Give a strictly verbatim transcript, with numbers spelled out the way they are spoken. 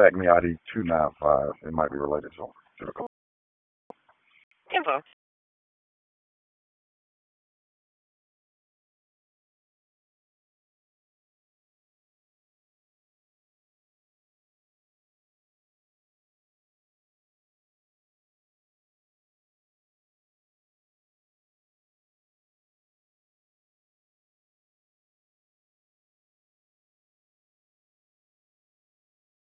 SACME I D two nine five. It might be related to, to the Info.